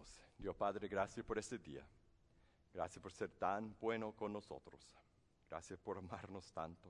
Oramos. Dios Padre, gracias por este día. Gracias por ser tan bueno con nosotros. Gracias por amarnos tanto.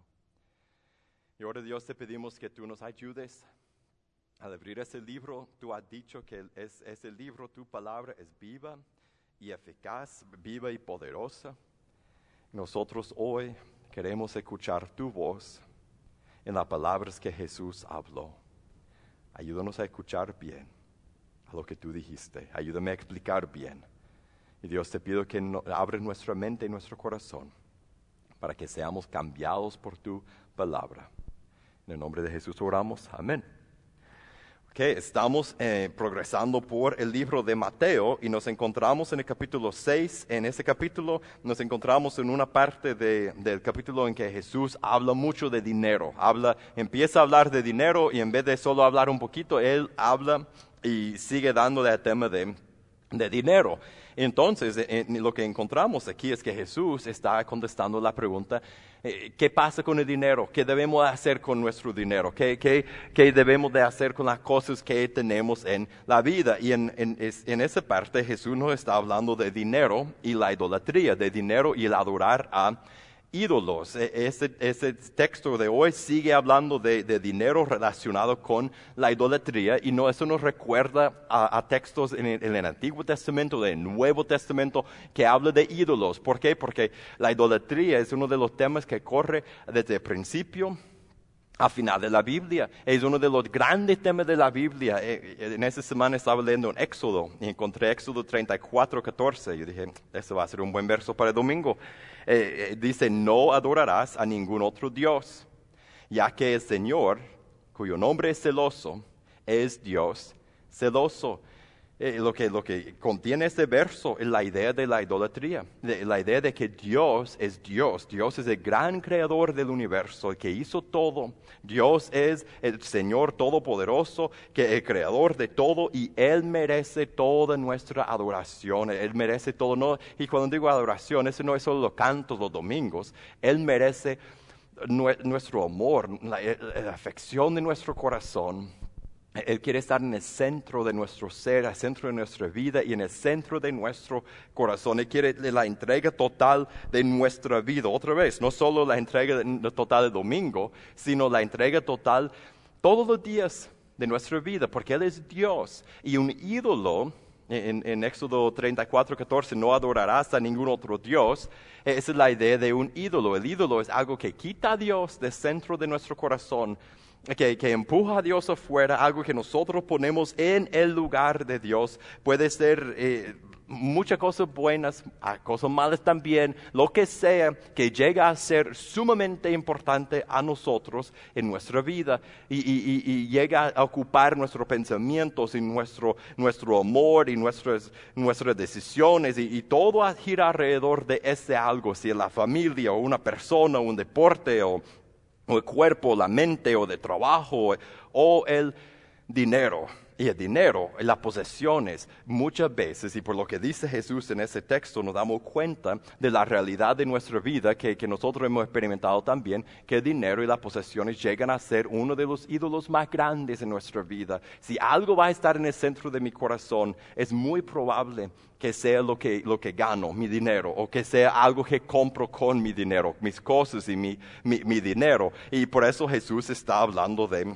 Y ahora, Dios, te pedimos que tú nos ayudes al abrir ese libro. Tú has dicho que ese libro, tu palabra, es viva y eficaz, viva y poderosa. Nosotros hoy queremos escuchar tu voz en las palabras que Jesús habló. Ayúdanos a escuchar bien a lo que tú dijiste. Ayúdame a explicar bien. Y Dios, te pido que abres nuestra mente y nuestro corazón para que seamos cambiados por tu palabra. En el nombre de Jesús oramos. Amén. Estamos progresando por el libro de Mateo y nos encontramos en el capítulo 6. En ese capítulo nos encontramos en una parte del capítulo en que Jesús habla mucho de dinero. Empieza a hablar de dinero y en vez de solo hablar un poquito, Él habla y sigue dándole el tema de dinero. Entonces, lo que encontramos aquí es que Jesús está contestando la pregunta, ¿qué pasa con el dinero? ¿Qué debemos hacer con nuestro dinero? ¿Qué debemos de hacer con las cosas que tenemos en la vida? Y en esa parte Jesús nos está hablando de dinero y la idolatría, de dinero y el adorar a ídolos. Ese texto de hoy sigue hablando de dinero relacionado con la idolatría y eso nos recuerda a textos en el Antiguo Testamento, del Nuevo Testamento, que habla de ídolos. ¿Por qué? Porque la idolatría es uno de los temas que corre desde el principio al final de la Biblia. Es uno de los grandes temas de la Biblia. En esta semana estaba leyendo en Éxodo y encontré Éxodo 34:14. Yo dije, eso va a ser un buen verso para el domingo. Dice, no adorarás a ningún otro Dios, ya que el Señor, cuyo nombre es celoso, es Dios celoso. Lo que contiene este verso es la idea de la idolatría, la idea de que Dios es Dios. Dios es el gran creador del universo, el que hizo todo. Dios es el Señor todopoderoso, que es el creador de todo, y Él merece toda nuestra adoración. Él merece todo. No, y cuando digo adoración, eso no es solo los cantos los domingos. Él merece nuestro amor, la afección de nuestro corazón. Él quiere estar en el centro de nuestro ser, el centro de nuestra vida y en el centro de nuestro corazón. Él quiere la entrega total de nuestra vida. Otra vez, no solo la entrega total del domingo, sino la entrega total todos los días de nuestra vida, porque Él es Dios. Y un ídolo, en Éxodo 34:14, no adorarás a ningún otro Dios. Esa es la idea de un ídolo. El ídolo es algo que quita a Dios del centro de nuestro corazón, que empuja a Dios afuera, algo que nosotros ponemos en el lugar de Dios. Puede ser muchas cosas buenas, cosas malas también, lo que sea que llega a ser sumamente importante a nosotros en nuestra vida y llega a ocupar nuestros pensamientos y nuestro amor y nuestras decisiones y todo gira alrededor de ese algo, si es la familia o una persona o un deporte o el cuerpo, la mente, o de trabajo, o el dinero. Y el dinero, las posesiones, muchas veces, y por lo que dice Jesús en ese texto, nos damos cuenta de la realidad de nuestra vida, que nosotros hemos experimentado también, que el dinero y las posesiones llegan a ser uno de los ídolos más grandes en nuestra vida. Si algo va a estar en el centro de mi corazón, es muy probable que sea lo que gano, mi dinero, o que sea algo que compro con mi dinero, mis cosas y mi dinero. Y por eso Jesús está hablando de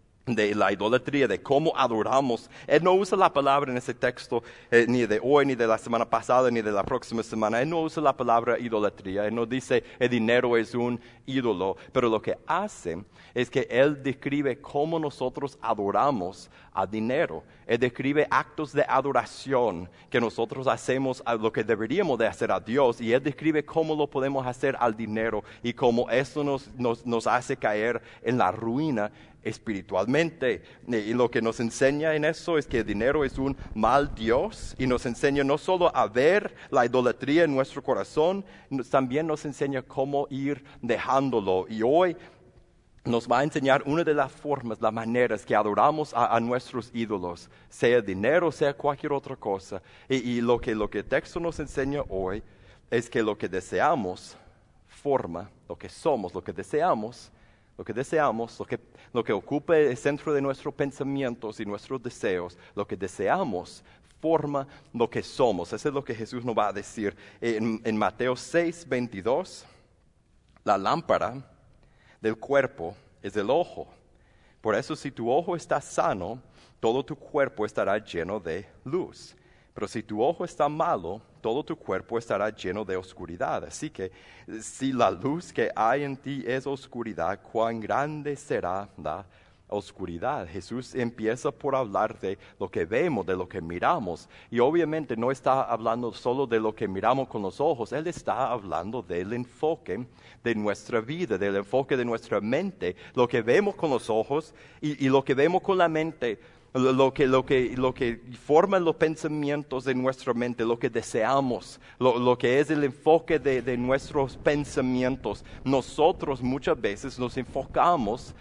la idolatría, de cómo adoramos. Él no usa la palabra en ese texto, ni de hoy, ni de la semana pasada, ni de la próxima semana. Él no usa la palabra idolatría. Él no dice el dinero es un ídolo. Pero lo que hace es que Él describe cómo nosotros adoramos al dinero. Él describe actos de adoración que nosotros hacemos a lo que deberíamos de hacer a Dios. Y Él describe cómo lo podemos hacer al dinero y cómo eso nos hace caer en la ruina espiritualmente. Y lo que nos enseña en eso es que el dinero es un mal Dios, y nos enseña no solo a ver la idolatría en nuestro corazón, también nos enseña cómo ir dejándolo. Y hoy nos va a enseñar una de las formas, las maneras que adoramos a nuestros ídolos, sea dinero, sea cualquier otra cosa. Y lo que el texto nos enseña hoy es que lo que deseamos forma lo que somos, lo que deseamos, lo que ocupa el centro de nuestros pensamientos y nuestros deseos, lo que deseamos forma lo que somos. Eso es lo que Jesús nos va a decir en Mateo 6:22. La lámpara del cuerpo es el ojo. Por eso si tu ojo está sano, todo tu cuerpo estará lleno de luz. Pero si tu ojo está malo, todo tu cuerpo estará lleno de oscuridad. Así que si la luz que hay en ti es oscuridad, ¿cuán grande será la oscuridad? Jesús empieza por hablar de lo que vemos, de lo que miramos. Y obviamente no está hablando solo de lo que miramos con los ojos. Él está hablando del enfoque de nuestra vida, del enfoque de nuestra mente. Lo que vemos con los ojos y lo que vemos con la mente. Lo que forma los pensamientos de nuestra mente, lo que deseamos, lo que es el enfoque de nuestros pensamientos. Nosotros muchas veces deseamos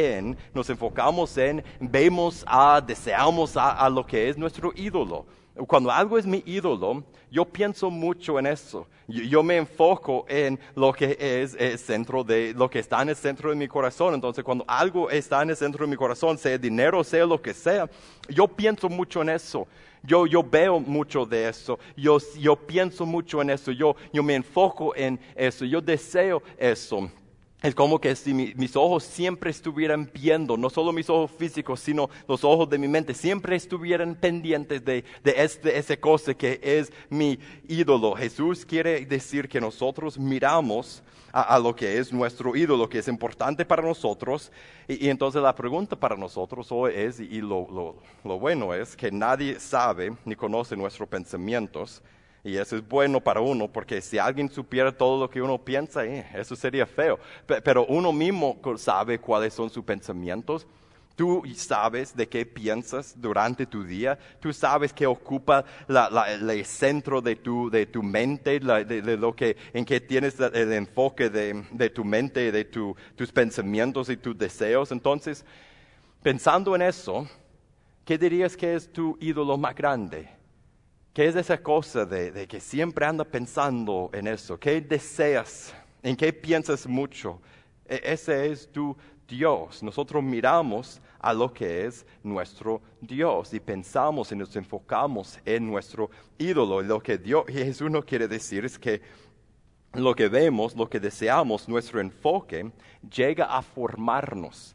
deseamos a lo que es nuestro ídolo. Cuando algo es mi ídolo, yo pienso mucho en eso. Yo me enfoco en lo que es el centro de lo que está en el centro de mi corazón. Entonces, cuando algo está en el centro de mi corazón, sea dinero, sea lo que sea, yo pienso mucho en eso. Yo veo mucho de eso. Yo pienso mucho en eso. Yo me enfoco en eso. Yo deseo eso. Es como que si mis ojos siempre estuvieran viendo, no solo mis ojos físicos, sino los ojos de mi mente, siempre estuvieran pendientes de esa cosa que es mi ídolo. Jesús quiere decir que nosotros miramos a lo que es nuestro ídolo, que es importante para nosotros. Y entonces la pregunta para nosotros hoy es, y lo bueno es, que nadie sabe ni conoce nuestros pensamientos. Y eso es bueno para uno, porque si alguien supiera todo lo que uno piensa, eso sería feo. Pero uno mismo sabe cuáles son sus pensamientos. Tú sabes de qué piensas durante tu día. Tú sabes qué ocupa el centro de tu mente, de lo que, en que tienes el enfoque de tu mente, de tus pensamientos y tus deseos. Entonces, pensando en eso, ¿qué dirías que es tu ídolo más grande? ¿Qué es esa cosa de que siempre anda pensando en eso? ¿Qué deseas? ¿En qué piensas mucho? Ese es tu Dios. Nosotros miramos a lo que es nuestro Dios y pensamos y nos enfocamos en nuestro ídolo. Lo que Jesús nos quiere decir es que lo que vemos, lo que deseamos, nuestro enfoque, llega a formarnos.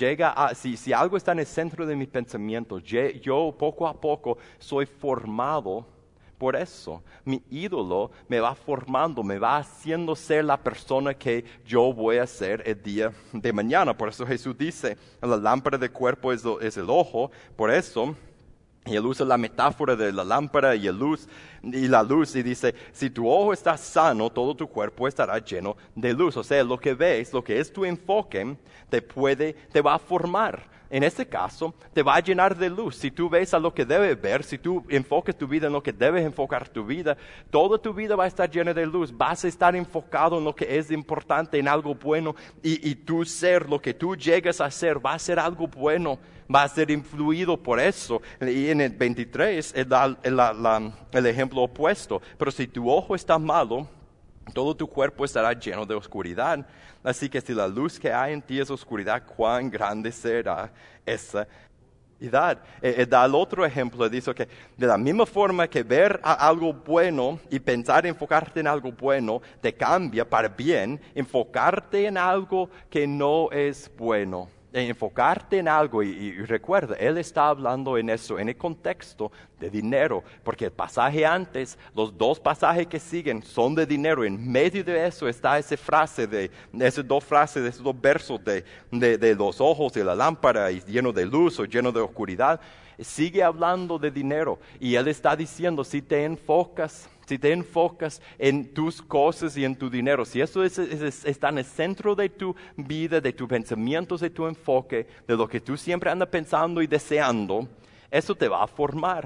Si algo está en el centro de mis pensamientos, yo poco a poco soy formado por eso. Mi ídolo me va formando, me va haciendo ser la persona que yo voy a ser el día de mañana. Por eso Jesús dice, la lámpara del cuerpo es el ojo. Por eso, y él usa la metáfora de la lámpara y la luz y dice, si tu ojo está sano, todo tu cuerpo estará lleno de luz. O sea, lo que ves, lo que es tu enfoque, te va a formar. En este caso, te va a llenar de luz. Si tú ves a lo que debes ver, si tú enfocas tu vida en lo que debes enfocar tu vida, toda tu vida va a estar llena de luz. Vas a estar enfocado en lo que es importante, en algo bueno. Y tu ser, lo que tú llegas a ser, va a ser algo bueno. Va a ser influido por eso. Y en el 23 da el ejemplo opuesto. Pero si tu ojo está malo, todo tu cuerpo estará lleno de oscuridad. Así que si la luz que hay en ti es oscuridad, ¿cuán grande será esa oscuridad? Da el otro ejemplo, dice que de la misma forma que ver algo bueno y pensar enfocarte en algo bueno, te cambia para bien enfocarte en algo que no es bueno. Enfocarte en algo y recuerda, él está hablando en eso, en el contexto de dinero, porque el pasaje antes, los dos pasajes que siguen son de dinero. En medio de eso está esas dos frases, esos dos versos de los ojos y la lámpara y lleno de luz o lleno de oscuridad. Sigue hablando de dinero y él está diciendo, si te enfocas en tus cosas y en tu dinero, si eso está en el centro de tu vida, de tus pensamientos, de tu enfoque, de lo que tú siempre andas pensando y deseando, eso te va a formar.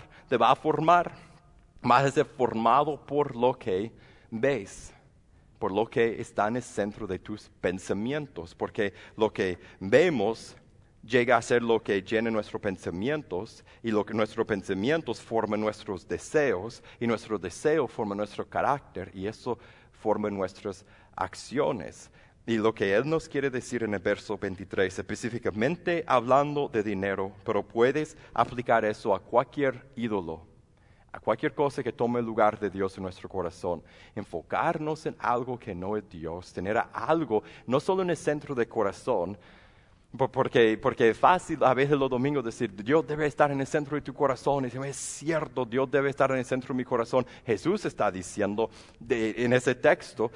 Vas a ser formado por lo que ves, por lo que está en el centro de tus pensamientos, porque lo que vemos llega a ser lo que llena nuestros pensamientos, y lo que nuestros pensamientos forman nuestros deseos, y nuestro deseo forma nuestro carácter, y eso forma nuestras acciones. Y lo que Él nos quiere decir en el verso 23, específicamente hablando de dinero, pero puedes aplicar eso a cualquier ídolo, a cualquier cosa que tome el lugar de Dios en nuestro corazón. Enfocarnos en algo que no es Dios, tener algo no solo en el centro del corazón, porque es fácil a veces los domingos decir, Dios debe estar en el centro de tu corazón. Y decimos, es cierto, Dios debe estar en el centro de mi corazón. Jesús está diciendo en ese texto,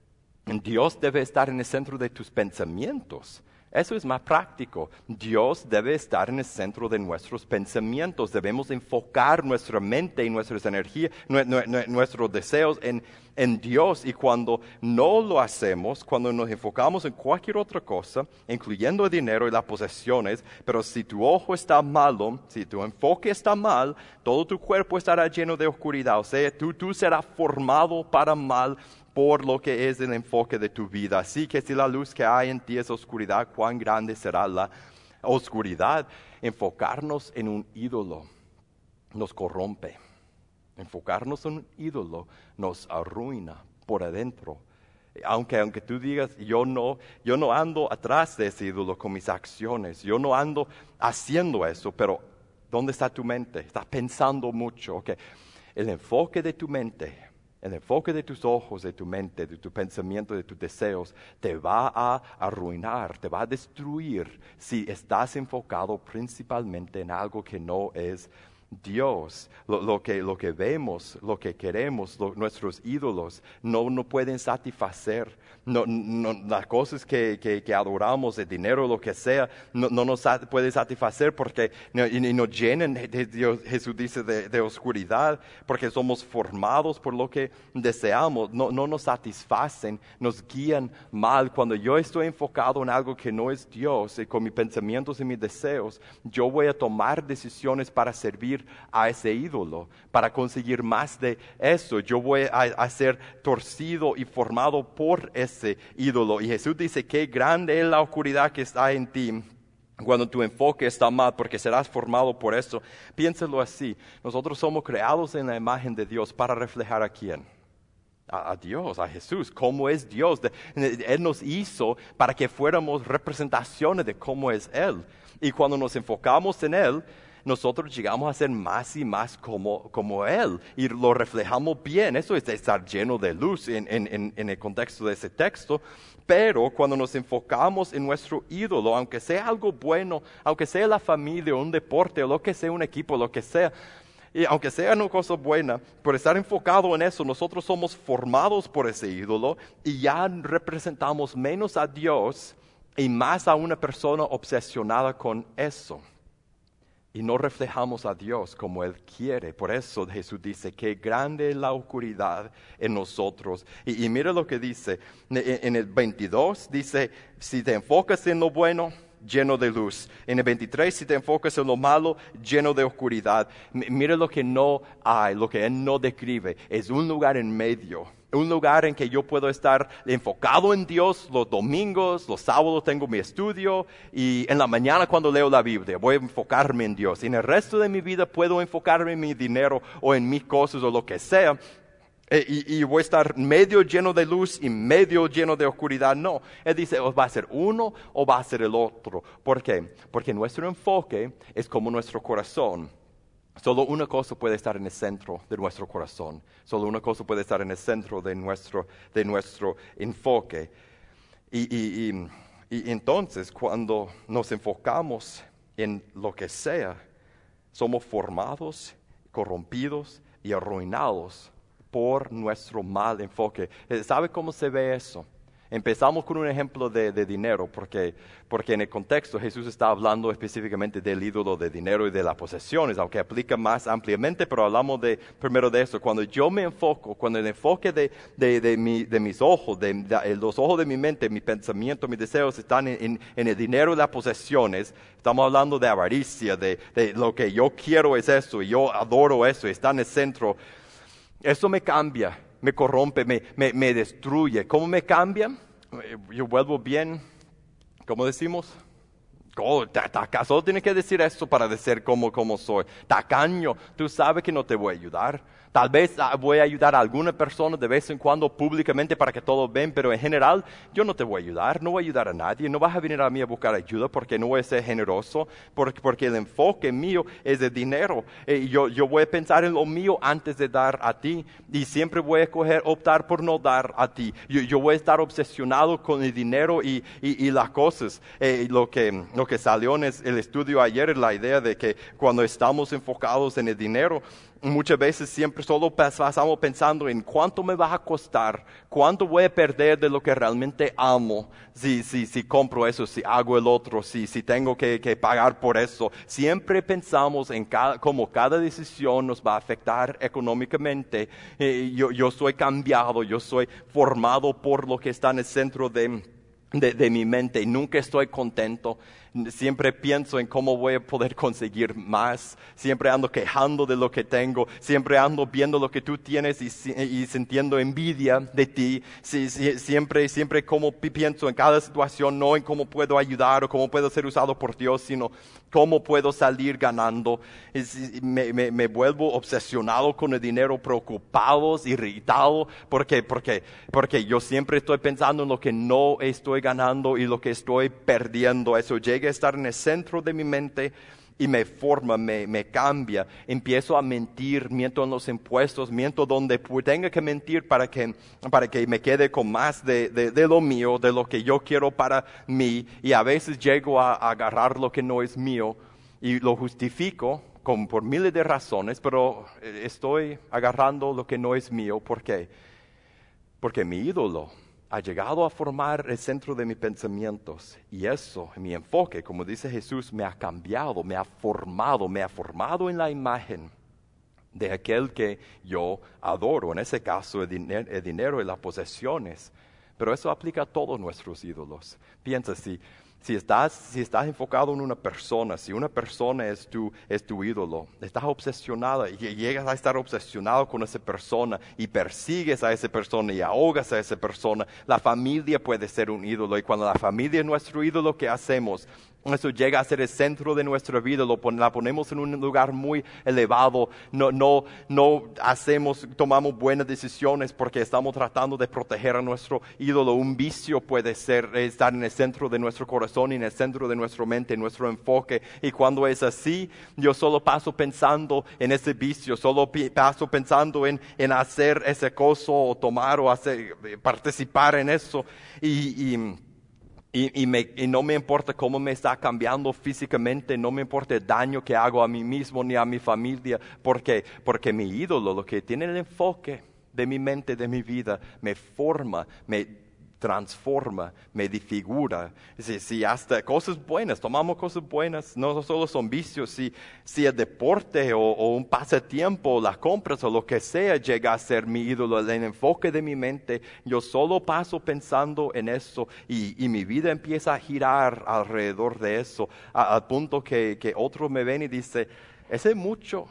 Dios debe estar en el centro de tus pensamientos. Eso es más práctico. Dios debe estar en el centro de nuestros pensamientos. Debemos enfocar nuestra mente y nuestras energías, nuestros deseos en Dios. Y cuando no lo hacemos, cuando nos enfocamos en cualquier otra cosa, incluyendo el dinero y las posesiones, pero si tu ojo está malo, si tu enfoque está mal, todo tu cuerpo estará lleno de oscuridad. O sea, tú serás formado para mal por lo que es el enfoque de tu vida. Así que si la luz que hay en ti es oscuridad, ¿cuán grande será la oscuridad? Enfocarnos en un ídolo nos corrompe. Enfocarnos en un ídolo nos arruina por adentro. Aunque tú digas, yo no ando atrás de ese ídolo con mis acciones, yo no ando haciendo eso, pero ¿dónde está tu mente? Estás pensando mucho. Okay. El enfoque de tu mente, el enfoque de tus ojos, de tu mente, de tu pensamiento, de tus deseos, te va a arruinar, te va a destruir si estás enfocado principalmente en algo que no es Dios. Lo que vemos, lo que queremos, nuestros ídolos no pueden satisfacer. Las cosas que adoramos, el dinero, lo que sea, no nos puede satisfacer porque y nos llenan, Dios, Jesús dice, de oscuridad, porque somos formados por lo que deseamos. No nos satisfacen, nos guían mal. Cuando yo estoy enfocado en algo que no es Dios, y con mis pensamientos y mis deseos, yo voy a tomar decisiones para servir a ese ídolo, para conseguir más de eso. Yo voy a ser torcido y formado por ese ídolo. Y Jesús dice, qué grande es la oscuridad que está en ti cuando tu enfoque está mal, porque serás formado por eso. Piénsalo así, nosotros somos creados en la imagen de Dios para reflejar a ¿quién? A Dios, a Jesús. ¿Cómo es Dios? Él nos hizo para que fuéramos representaciones de cómo es Él. Y cuando nos enfocamos en Él, nosotros llegamos a ser más y más como Él, y lo reflejamos bien. Eso es estar lleno de luz en el contexto de ese texto. Pero cuando nos enfocamos en nuestro ídolo, aunque sea algo bueno, aunque sea la familia, un deporte, o lo que sea, un equipo, lo que sea, y aunque sea una cosa buena, por estar enfocado en eso, nosotros somos formados por ese ídolo y ya representamos menos a Dios y más a una persona obsesionada con eso. Y no reflejamos a Dios como Él quiere. Por eso Jesús dice, qué grande es la oscuridad en nosotros. Y mira lo que dice, en el 22 dice, si te enfocas en lo bueno, lleno de luz. En el 23, si te enfocas en lo malo, lleno de oscuridad. Mira lo que no hay, lo que Él no describe. Es un lugar en medio. Un lugar en que yo puedo estar enfocado en Dios los domingos, los sábados tengo mi estudio y en la mañana cuando leo la Biblia voy a enfocarme en Dios. Y en el resto de mi vida puedo enfocarme en mi dinero o en mis cosas o lo que sea. Y voy a estar medio lleno de luz y medio lleno de oscuridad. No, Él dice, o va a ser uno o va a ser el otro. ¿Por qué? Porque nuestro enfoque es como nuestro corazón. Solo una cosa puede estar en el centro de nuestro corazón. Solo una cosa puede estar en el centro de nuestro enfoque. Y entonces, cuando nos enfocamos en lo que sea, somos formados, corrompidos y arruinados por nuestro mal enfoque. ¿Sabe cómo se ve eso? Empezamos con un ejemplo de dinero, porque en el contexto Jesús está hablando específicamente del ídolo de dinero y de las posesiones, aunque aplica más ampliamente, pero hablamos primero de eso. Cuando yo me enfoco, cuando el enfoque de mis ojos, los ojos de mi mente, mi pensamiento, mis deseos están en el dinero y las posesiones, estamos hablando de avaricia, de lo que yo quiero es eso, y yo adoro eso, y está en el centro. Eso me cambia, me corrompe, me destruye. ¿Cómo me cambia? Yo vuelvo bien, ¿cómo decimos? solo tienes que decir eso para decir cómo soy. Tacaño, tú sabes que no te voy a ayudar. Tal vez voy a ayudar a alguna persona de vez en cuando públicamente para que todos vean, pero en general yo no te voy a ayudar, no voy a ayudar a nadie, no vas a venir a mí a buscar ayuda porque no voy a ser generoso, porque el enfoque mío es de dinero. Yo voy a pensar en lo mío antes de dar a ti y siempre voy a optar por no dar a ti. Yo voy a estar obsesionado con el dinero y las cosas. Lo que salió en el estudio ayer es la idea de que cuando estamos enfocados en el dinero, muchas veces siempre solo pasamos pensando en cuánto me va a costar, cuánto voy a perder de lo que realmente amo si compro eso, si hago el otro, si tengo que pagar por eso. Siempre pensamos en cómo cada decisión nos va a afectar económicamente. Yo soy cambiado, yo soy formado por lo que está en el centro de mi mente y nunca estoy contento. Siempre pienso en cómo voy a poder conseguir más. Siempre ando quejando de lo que tengo. Siempre ando viendo lo que tú tienes y sintiendo envidia de ti. Siempre como pienso en cada situación, no en cómo puedo ayudar o cómo puedo ser usado por Dios, sino cómo puedo salir ganando. Me vuelvo obsesionado con el dinero, preocupado, irritado, porque yo siempre estoy pensando en lo que no estoy ganando y lo que estoy perdiendo. Eso llega a estar en el centro de mi mente y me forma, me cambia. Empiezo a mentir, miento en los impuestos, miento donde tenga que mentir para que me quede con más de lo mío, de lo que yo quiero para mí. Y a veces llego a agarrar lo que no es mío y lo justifico por miles de razones, pero estoy agarrando lo que no es mío. ¿Por qué? Porque mi ídolo ha llegado a formar el centro de mis pensamientos y eso, mi enfoque, como dice Jesús, me ha cambiado, me ha formado en la imagen de aquel que yo adoro, en ese caso el dinero y las posesiones. Pero eso aplica a todos nuestros ídolos. Piensa, si estás enfocado en una persona, si una persona es tu ídolo, estás obsesionado y llegas a estar obsesionado con esa persona y persigues a esa persona y ahogas a esa persona, la familia puede ser un ídolo y cuando la familia es nuestro ídolo, ¿qué hacemos? Eso llega a ser el centro de nuestra vida, la ponemos en un lugar muy elevado, no tomamos buenas decisiones porque estamos tratando de proteger a nuestro ídolo. Un vicio puede estar en el centro de nuestro corazón y en el centro de nuestra mente, en nuestro enfoque. Y cuando es así, yo solo paso pensando en ese vicio, solo paso pensando en hacer ese cosa o tomar o participar en eso. Y no me importa cómo me está cambiando físicamente, no me importa el daño que hago a mí mismo ni a mi familia, porque mi ídolo, lo que tiene el enfoque de mi mente, de mi vida, me forma, me transforma, me disfigura. Si hasta cosas buenas, tomamos cosas buenas, no solo son vicios, si el deporte o un pasatiempo, las compras o lo que sea llega a ser mi ídolo, el enfoque de mi mente, yo solo paso pensando en eso y mi vida empieza a girar alrededor de eso, al punto que otros me ven y dicen, ese es mucho,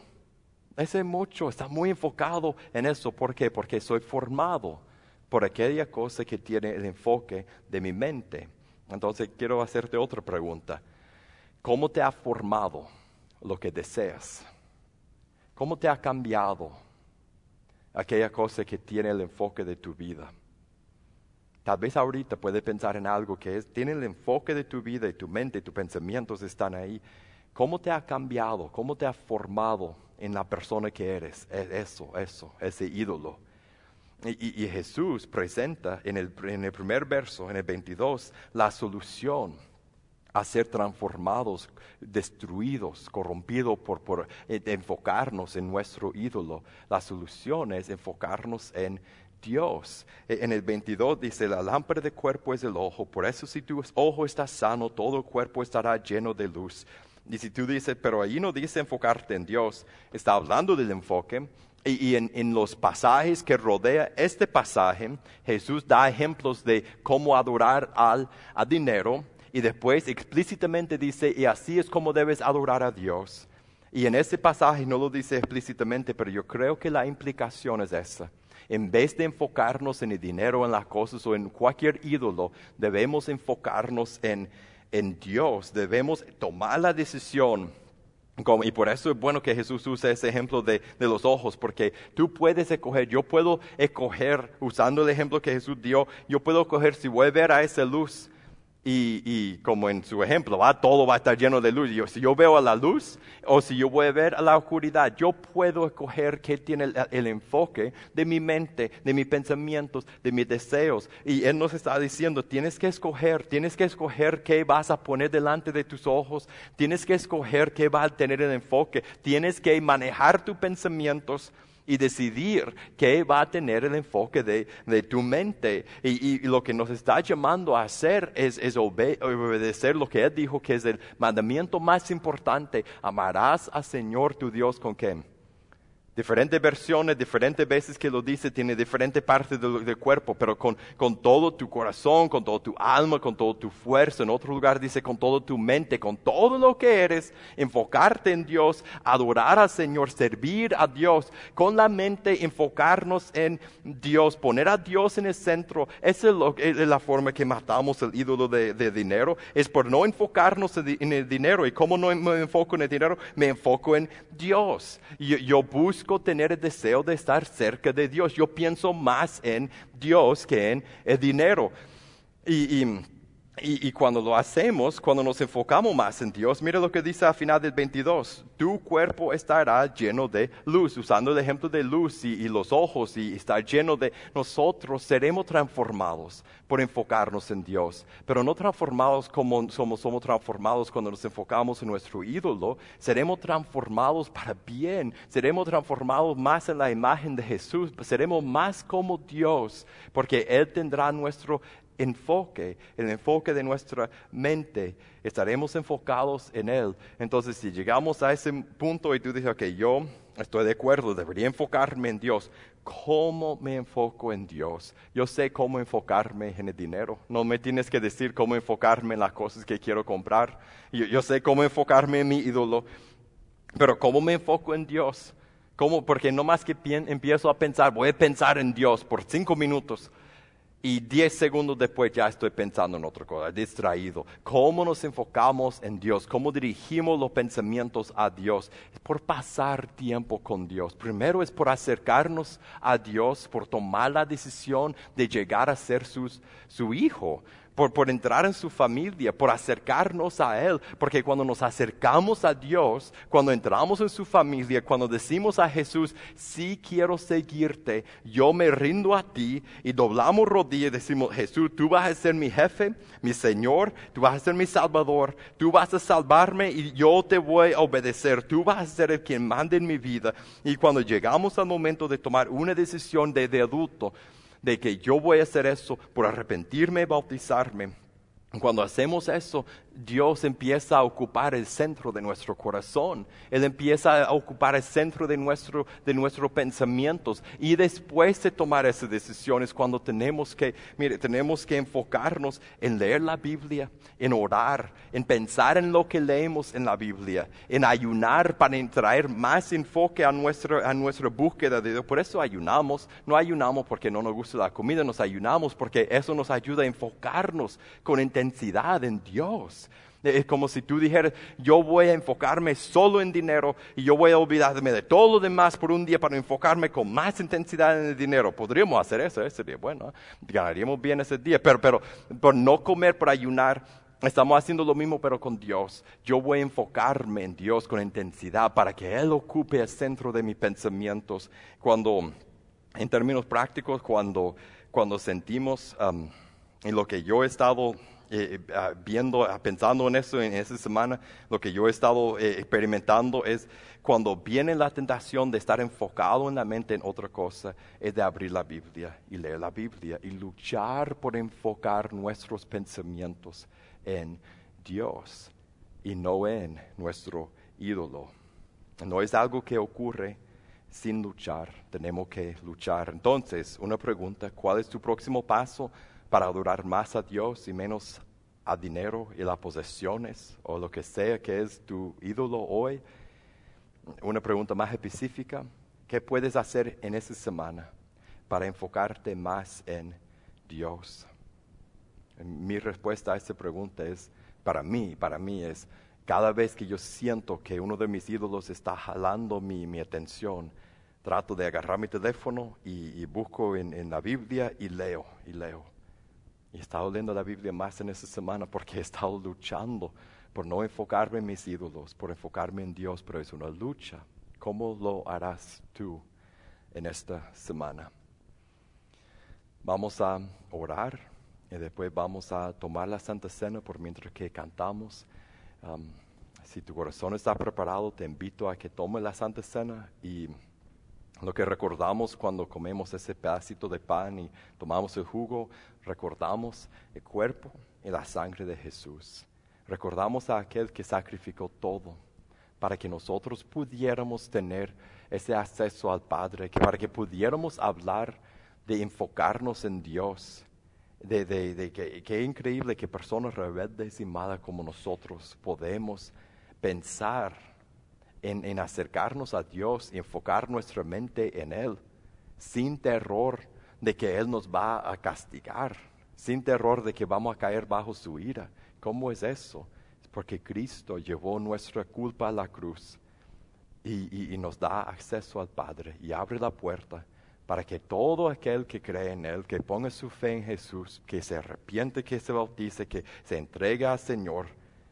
está muy enfocado en eso. ¿Por qué? Porque soy formado por aquella cosa que tiene el enfoque de mi mente. Entonces quiero hacerte otra pregunta. ¿Cómo te ha formado lo que deseas? ¿Cómo te ha cambiado aquella cosa que tiene el enfoque de tu vida? Tal vez ahorita puedes pensar en algo que tiene el enfoque de tu vida y tu mente y tus pensamientos están ahí. ¿Cómo te ha cambiado? ¿Cómo te ha formado en la persona que eres? Ese ídolo. Y Jesús presenta en el primer verso, en el 22, la solución a ser transformados, destruidos, corrompidos por enfocarnos en nuestro ídolo. La solución es enfocarnos en Dios. En el 22 dice, la lámpara del cuerpo es el ojo, por eso si tu ojo está sano, todo el cuerpo estará lleno de luz. Y si tú dices, pero ahí no dice enfocarte en Dios, está hablando del enfoque. Y en los pasajes que rodea este pasaje, Jesús da ejemplos de cómo adorar al dinero y después explícitamente dice, y así es como debes adorar a Dios. Y en este pasaje no lo dice explícitamente, pero yo creo que la implicación es esa. En vez de enfocarnos en el dinero, en las cosas o en cualquier ídolo, debemos enfocarnos en en Dios, debemos tomar la decisión. Y por eso es bueno que Jesús use ese ejemplo de los ojos, porque tú puedes escoger, yo puedo escoger, usando el ejemplo que Jesús dio, yo puedo escoger si voy a ver a esa luz y como en su ejemplo, todo va a estar lleno de luz. Si yo veo a la luz o si yo voy a ver a la oscuridad, yo puedo escoger qué tiene el enfoque de mi mente, de mis pensamientos, de mis deseos. Y Él nos está diciendo, tienes que escoger qué vas a poner delante de tus ojos, tienes que escoger qué va a tener el enfoque, tienes que manejar tus pensamientos y decidir qué va a tener el enfoque de tu mente. Y lo que nos está llamando a hacer es obedecer lo que Él dijo que es el mandamiento más importante. Amarás al Señor tu Dios ¿con qué? Diferentes versiones, diferentes veces que lo dice, tiene diferentes partes del cuerpo, pero con todo tu corazón, con toda tu alma, con toda tu fuerza. En otro lugar dice con toda tu mente, con todo lo que eres, enfocarte en Dios, adorar al Señor, servir a Dios, con la mente enfocarnos en Dios, poner a Dios en el centro. Esa es la forma que matamos el ídolo de dinero, es por no enfocarnos en el dinero. ¿Y cómo no me enfoco en el dinero? Me enfoco en Dios. Yo busco tener el deseo de estar cerca de Dios. Yo pienso más en Dios que en el dinero. Y cuando lo hacemos, cuando nos enfocamos más en Dios, mira lo que dice al final del 22. Tu cuerpo estará lleno de luz, usando el ejemplo de luz y los ojos, y estar lleno de nosotros. Seremos transformados por enfocarnos en Dios, pero no transformados como somos transformados cuando nos enfocamos en nuestro ídolo. Seremos transformados para bien, seremos transformados más en la imagen de Jesús, seremos más como Dios, porque Él tendrá nuestro enfoque, el enfoque de nuestra mente. Estaremos enfocados en Él. Entonces, si llegamos a ese punto y tú dices, ok, yo estoy de acuerdo, debería enfocarme en Dios. ¿Cómo me enfoco en Dios? Yo sé cómo enfocarme en el dinero. No me tienes que decir cómo enfocarme en las cosas que quiero comprar. Yo sé cómo enfocarme en mi ídolo. Pero ¿cómo me enfoco en Dios? ¿Cómo? Porque no más que empiezo a pensar, voy a pensar en Dios por 5 minutos. Y 10 segundos después ya estoy pensando en otra cosa, distraído. ¿Cómo nos enfocamos en Dios? ¿Cómo dirigimos los pensamientos a Dios? Es por pasar tiempo con Dios. Primero es por acercarnos a Dios, por tomar la decisión de llegar a ser su hijo. Por entrar en su familia, por acercarnos a Él. Porque cuando nos acercamos a Dios, cuando entramos en su familia, cuando decimos a Jesús, sí quiero seguirte, yo me rindo a ti, y doblamos rodillas y decimos, Jesús, tú vas a ser mi jefe, mi Señor, tú vas a ser mi Salvador, tú vas a salvarme y yo te voy a obedecer, tú vas a ser el quien mande en mi vida. Y cuando llegamos al momento de tomar una decisión de adulto, de que yo voy a hacer eso por arrepentirme y bautizarme, cuando hacemos eso, Dios empieza a ocupar el centro de nuestro corazón. Él empieza a ocupar el centro de nuestros pensamientos. Y después de tomar esas decisiones, cuando tenemos que enfocarnos en leer la Biblia, en orar, en pensar en lo que leemos en la Biblia, en ayunar para traer más enfoque a nuestra búsqueda de Dios. Por eso ayunamos. No ayunamos porque no nos gusta la comida, nos ayunamos porque eso nos ayuda a enfocarnos con intensidad en Dios. Es como si tú dijeras, yo voy a enfocarme solo en dinero y yo voy a olvidarme de todo lo demás por un día para enfocarme con más intensidad en el dinero. Podríamos hacer eso ese día, bueno, ganaríamos bien ese día, pero por no comer, por ayunar, estamos haciendo lo mismo pero con Dios. Yo voy a enfocarme en Dios con intensidad para que Él ocupe el centro de mis pensamientos. En términos prácticos, cuando sentimos en lo que yo he estado pensando en eso en esa semana, lo que yo he estado experimentando es cuando viene la tentación de estar enfocado en la mente en otra cosa, es de abrir la Biblia y leer la Biblia y luchar por enfocar nuestros pensamientos en Dios y no en nuestro ídolo. No es algo que ocurre sin luchar, tenemos que luchar. Entonces, una pregunta, ¿cuál es tu próximo paso para adorar más a Dios y menos a dinero y las posesiones o lo que sea que es tu ídolo hoy? Una pregunta más específica, ¿qué puedes hacer en esta semana para enfocarte más en Dios? Mi respuesta a esta pregunta es Para mí es cada vez que yo siento que uno de mis ídolos está jalando mi atención, trato de agarrar mi teléfono y busco en la Biblia y leo. Y he estado leyendo la Biblia más en esta semana porque he estado luchando por no enfocarme en mis ídolos, por enfocarme en Dios, pero es una lucha. ¿Cómo lo harás tú en esta semana? Vamos a orar y después vamos a tomar la Santa Cena por mientras que cantamos. Si tu corazón está preparado, te invito a que tomes la Santa Cena y lo que recordamos cuando comemos ese pedacito de pan y tomamos el jugo, recordamos el cuerpo y la sangre de Jesús. Recordamos a aquel que sacrificó todo para que nosotros pudiéramos tener ese acceso al Padre, para que pudiéramos hablar de enfocarnos en Dios, que es increíble que personas rebeldes y malas como nosotros podemos pensar en acercarnos a Dios y enfocar nuestra mente en Él, sin terror de que Él nos va a castigar, sin terror de que vamos a caer bajo su ira. ¿Cómo es eso? Es porque Cristo llevó nuestra culpa a la cruz y nos da acceso al Padre y abre la puerta para que todo aquel que cree en Él, que ponga su fe en Jesús, que se arrepiente, que se bautice, que se entrega al Señor,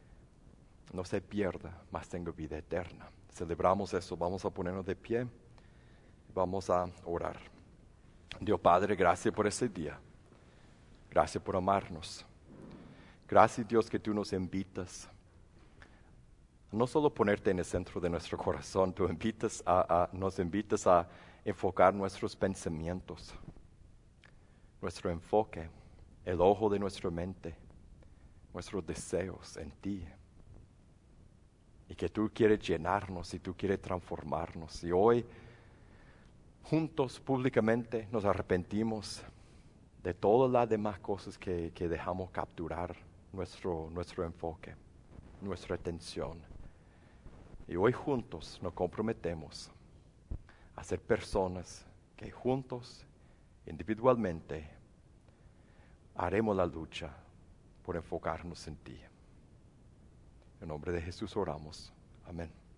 no se pierda, mas tenga vida eterna. Celebramos eso, vamos a ponernos de pie, vamos a orar. Dios Padre, gracias por ese día, gracias por amarnos. Gracias Dios que tú nos invitas, no solo ponerte en el centro de nuestro corazón, tú nos invitas a enfocar nuestros pensamientos, nuestro enfoque, el ojo de nuestra mente, nuestros deseos en ti. Y que tú quieres llenarnos y tú quieres transformarnos. Y hoy, juntos, públicamente, nos arrepentimos de todas las demás cosas que dejamos capturar nuestro enfoque, nuestra atención. Y hoy juntos nos comprometemos a ser personas que juntos, individualmente, haremos la lucha por enfocarnos en ti. En nombre de Jesús oramos. Amén.